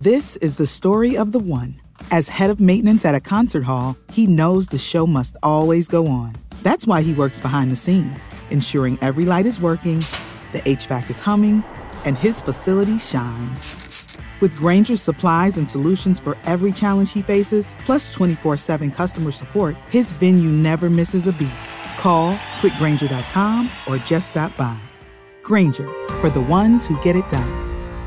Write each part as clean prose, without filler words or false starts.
This is the story of the one. As head of maintenance at a concert hall, he knows the show must always go on. That's why he works behind the scenes, ensuring every light is working, the HVAC is humming, and his facility shines. With Grainger's supplies and solutions for every challenge he faces, plus 24/7 customer support, his venue never misses a beat. Call quickgrainger.com or just stop by. Grainger, for the ones who get it done.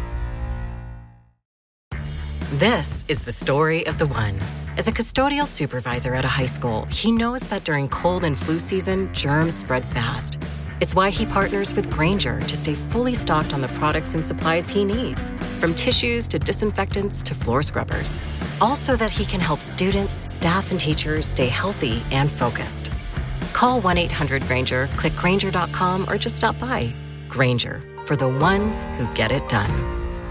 This is the story of the one. As a custodial supervisor at a high school, he knows that during cold and flu season, germs spread fast. It's why he partners with Grainger to stay fully stocked on the products and supplies he needs, from tissues to disinfectants to floor scrubbers. All so that he can help students, staff, and teachers stay healthy and focused. Call 1-800-GRAINGER, click Grainger.com, or just stop by. Grainger, for the ones who get it done.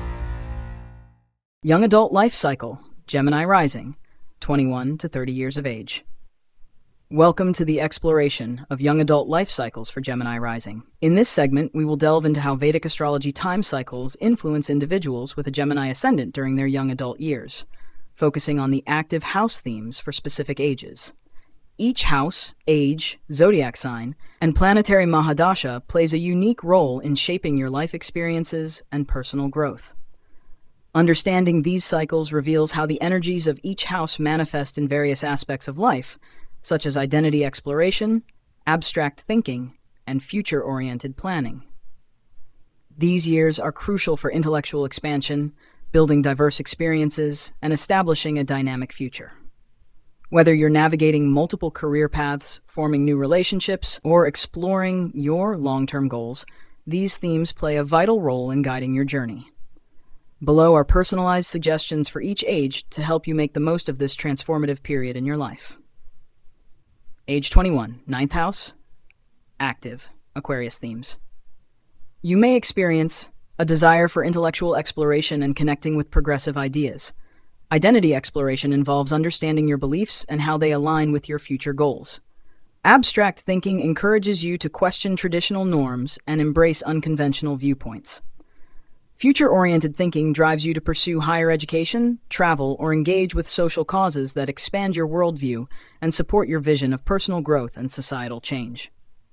Young Adult Life Cycle, Gemini Rising, 21 to 30 years of age. Welcome to the exploration of young adult life cycles for Gemini Rising. In this segment, we will delve into how Vedic astrology time cycles influence individuals with a Gemini ascendant during their young adult years, focusing on the active house themes for specific ages. Each house, age, zodiac sign, and planetary Mahadasha plays a unique role in shaping your life experiences and personal growth. Understanding these cycles reveals how the energies of each house manifest in various aspects of life, such as identity exploration, abstract thinking, and future-oriented planning. These years are crucial for intellectual expansion, building diverse experiences, and establishing a dynamic future. Whether you're navigating multiple career paths, forming new relationships, or exploring your long-term goals, these themes play a vital role in guiding your journey. Below are personalized suggestions for each age to help you make the most of this transformative period in your life. Age 21, 9th house, active, Aquarius themes. You may experience a desire for intellectual exploration and connecting with progressive ideas. Identity exploration involves understanding your beliefs and how they align with your future goals. Abstract thinking encourages you to question traditional norms and embrace unconventional viewpoints. Future-oriented thinking drives you to pursue higher education, travel, or engage with social causes that expand your worldview and support your vision of personal growth and societal change.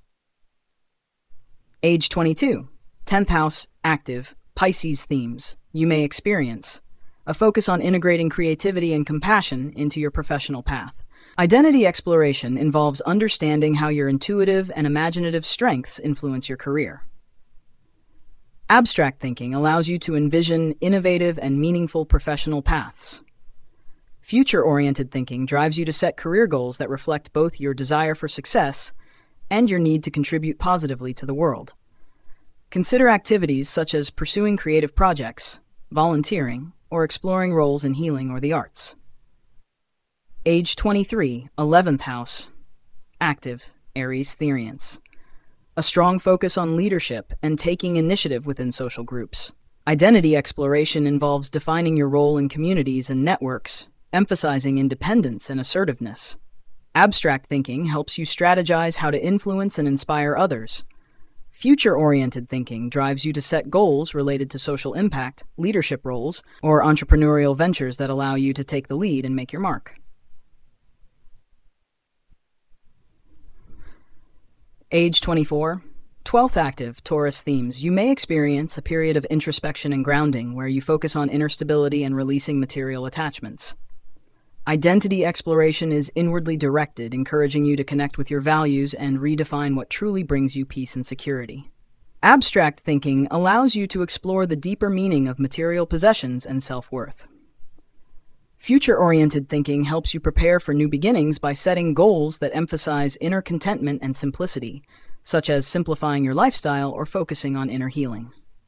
Age 22, 10th house, active, Pisces themes. You may experience a focus on integrating creativity and compassion into your professional path. Identity exploration involves understanding how your intuitive and imaginative strengths influence your career. Abstract thinking allows you to envision innovative and meaningful professional paths. Future-oriented thinking drives you to set career goals that reflect both your desire for success and your need to contribute positively to the world. Consider activities such as pursuing creative projects, volunteering, or exploring roles in healing or the arts. Age 23, 11th house, active, Aries Therians. A strong focus on leadership and taking initiative within social groups. Identity exploration involves defining your role in communities and networks, emphasizing independence and assertiveness. Abstract thinking helps you strategize how to influence and inspire others. Future-oriented thinking drives you to set goals related to social impact, leadership roles, or entrepreneurial ventures that allow you to take the lead and make your mark. Age 24, 12th active, Taurus themes. You may experience a period of introspection and grounding where you focus on inner stability and releasing material attachments. Identity exploration is inwardly directed, encouraging you to connect with your values and redefine what truly brings you peace and security. Abstract thinking allows you to explore the deeper meaning of material possessions and self-worth. Future-oriented thinking helps you prepare for new beginnings by setting goals that emphasize inner contentment and simplicity, such as simplifying your lifestyle or focusing on inner healing.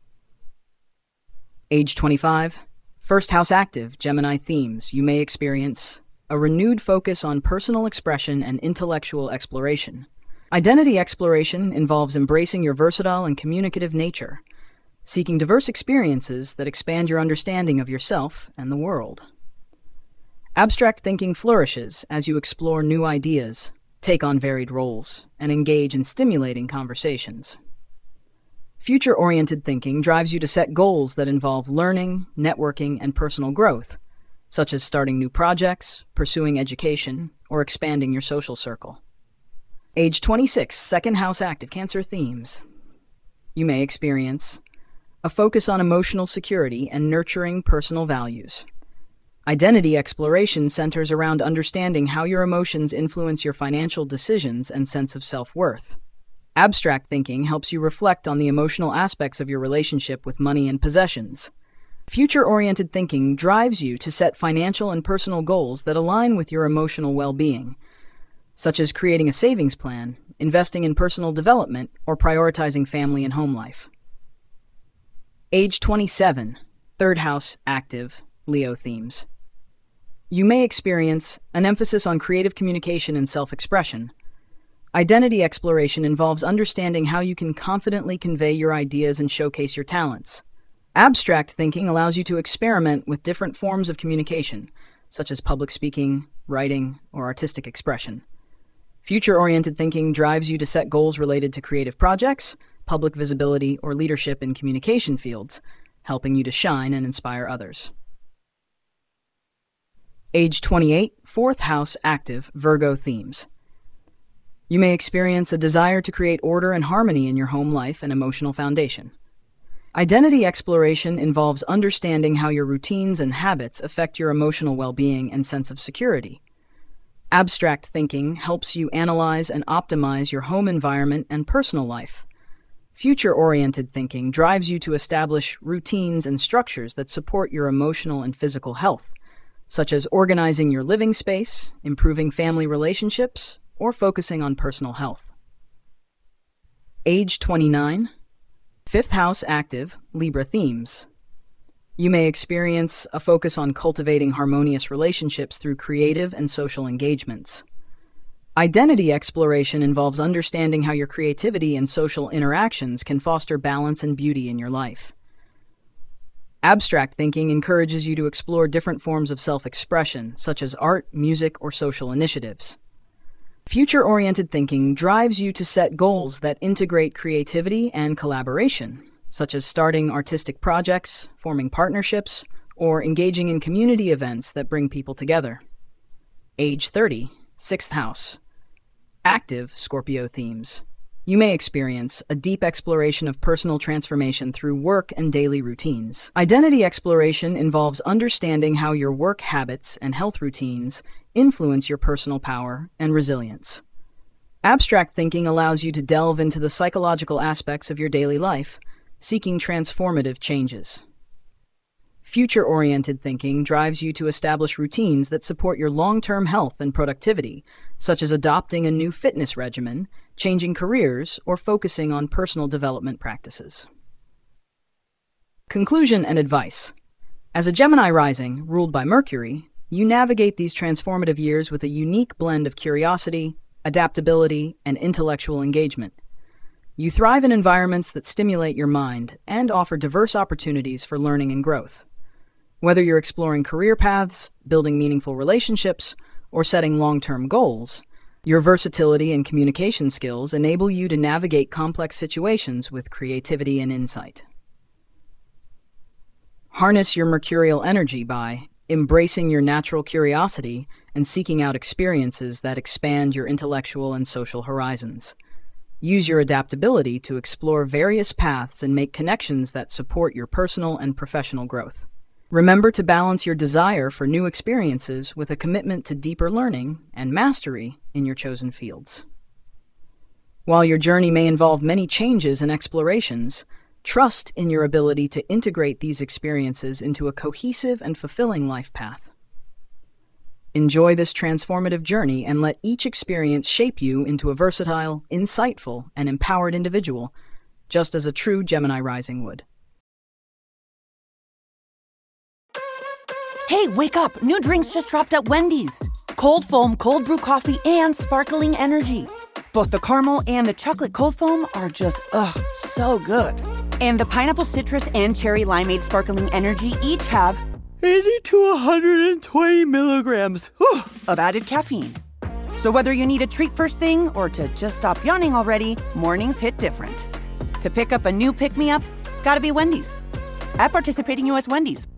Age 25, first house active, Gemini themes. You may experience a renewed focus on personal expression and intellectual exploration. Identity exploration involves embracing your versatile and communicative nature, seeking diverse experiences that expand your understanding of yourself and the world. Abstract thinking flourishes as you explore new ideas, take on varied roles, and engage in stimulating conversations. Future-oriented thinking drives you to set goals that involve learning, networking, and personal growth, such as starting new projects, pursuing education, or expanding your social circle. Age 26, second house active Cancer themes. You may experience a focus on emotional security and nurturing personal values. Identity exploration centers around understanding how your emotions influence your financial decisions and sense of self-worth. Abstract thinking helps you reflect on the emotional aspects of your relationship with money and possessions. Future-oriented thinking drives you to set financial and personal goals that align with your emotional well-being, such as creating a savings plan, investing in personal development, or prioritizing family and home life. Age 27, third house active Leo themes. You may experience an emphasis on creative communication and self-expression. Identity exploration involves understanding how you can confidently convey your ideas and showcase your talents. Abstract thinking allows you to experiment with different forms of communication, such as public speaking, writing, or artistic expression. Future-oriented thinking drives you to set goals related to creative projects, public visibility, or leadership in communication fields, helping you to shine and inspire others. Age 28, fourth house active Virgo themes. You may experience a desire to create order and harmony in your home life and emotional foundation. Identity exploration involves understanding how your routines and habits affect your emotional well-being and sense of security. Abstract thinking helps you analyze and optimize your home environment and personal life. Future-oriented thinking drives you to establish routines and structures that support your emotional and physical health, such as organizing your living space, improving family relationships, or focusing on personal health. Age 29, fifth house active Libra themes. You may experience a focus on cultivating harmonious relationships through creative and social engagements. Identity exploration involves understanding how your creativity and social interactions can foster balance and beauty in your life. Abstract thinking encourages you to explore different forms of self-expression, such as art, music, or social initiatives. Future-oriented thinking drives you to set goals that integrate creativity and collaboration, such as starting artistic projects, forming partnerships, or engaging in community events that bring people together. Age 30, sixth house active Scorpio themes. You may experience a deep exploration of personal transformation through work and daily routines. Identity exploration involves understanding how your work habits and health routines influence your personal power and resilience. Abstract thinking allows you to delve into the psychological aspects of your daily life, seeking transformative changes. Future-oriented thinking drives you to establish routines that support your long-term health and productivity, such as adopting a new fitness regimen, changing careers, or focusing on personal development practices. Conclusion and advice. As a Gemini rising, ruled by Mercury, you navigate these transformative years with a unique blend of curiosity, adaptability, and intellectual engagement. You thrive in environments that stimulate your mind and offer diverse opportunities for learning and growth. Whether you're exploring career paths, building meaningful relationships, or setting long-term goals, your versatility and communication skills enable you to navigate complex situations with creativity and insight. Harness your mercurial energy by embracing your natural curiosity and seeking out experiences that expand your intellectual and social horizons. Use your adaptability to explore various paths and make connections that support your personal and professional growth. Remember to balance your desire for new experiences with a commitment to deeper learning and mastery in your chosen fields. While your journey may involve many changes and explorations, trust in your ability to integrate these experiences into a cohesive and fulfilling life path. Enjoy this transformative journey and let each experience shape you into a versatile, insightful, and empowered individual, just as a true Gemini rising would. Hey, wake up! New drinks just dropped at Wendy's. Cold foam, cold brew coffee, and sparkling energy. Both the caramel and the chocolate cold foam are just, so good. And the pineapple citrus and cherry limeade sparkling energy each have 80 to 120 milligrams of added caffeine. So whether you need a treat first thing or to just stop yawning already, mornings hit different. To pick up a new pick-me-up, gotta be Wendy's. At participating U.S. Wendy's,